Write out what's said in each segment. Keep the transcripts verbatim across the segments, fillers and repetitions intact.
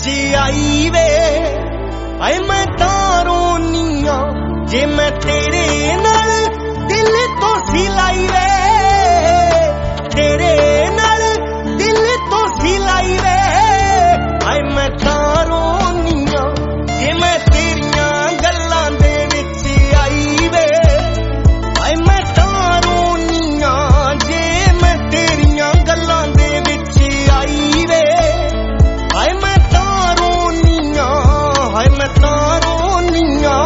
आई वे आए मैं तां रोनी आ जे मैं तेरे नाल दिल तो सिलाई वे तेरे नाल दिल तो सिलाई वे आए मैं तां रोनी आ जे मैं तेरियां गल्लां दे विच आई वे आए मैं तां रोनी आ जे मैं तेरियां गल्लां दे विच आई वे आए मैं तां रोनी आ आए मैं तां रोनी आ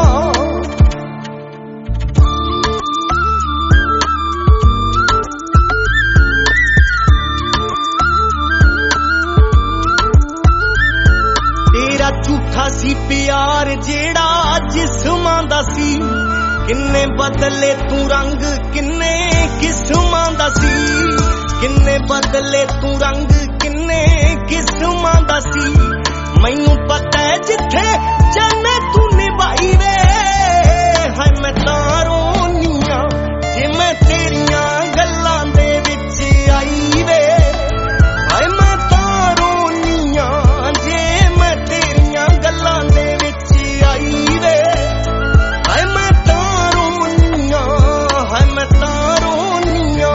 झूठा सी प्यार जेड़ा जिस्मां दा सी किन्ने बदले तू रंग किन्ने किस्मां दा सी किन्ने बदले तू रंग किन्ने किस्मां दा सी मैनू पता है जिथे जाना तू निभाई वे हाय मैं तां रोनी आ जे मैं तेरियां गल्लां दे विच आई वे हाय मैं तां रोनी आ जे मैं तेरियां गल्लां दे विच आई वे हाय मैं तां रोनी आ हाय मैं तां रोनी आ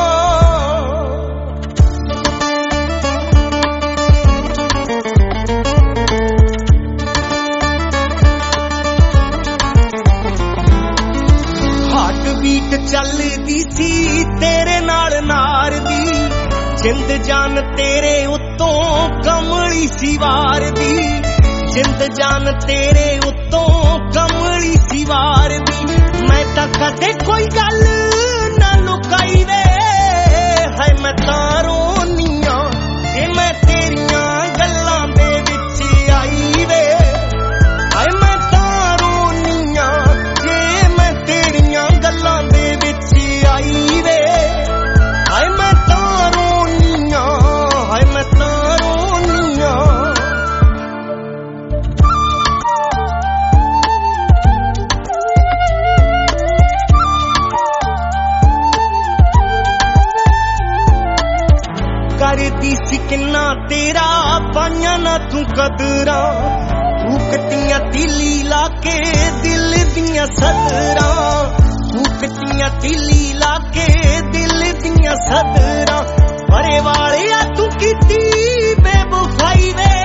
हार्ट बीट चलदी सी तेरे नाल नार दी जिंद जान तेरे उत्तों कमली सी वार दी जिंद जान तेरे उत्तों कमली सी वार दी मैं तां कदे कोई गल ना लुकाई वे हाय मैं तां रोनी आ जे मैं तेरियां गल्लां दे विच आई वे हाय मैं तां रोनी आ जे मैं तेरियां गल्लां दे विच आई वे हाय मैं तां रोनी आ हाय मैं तां रोनी आ करदी सी किन्ना तेरा पाइयां ना तू कदरा फूकतियां तिली लाके दिल दियां सदरा फूकतियां तिली लाके दिल दियां सदरा परे वाले तू कीती बेवफाई वे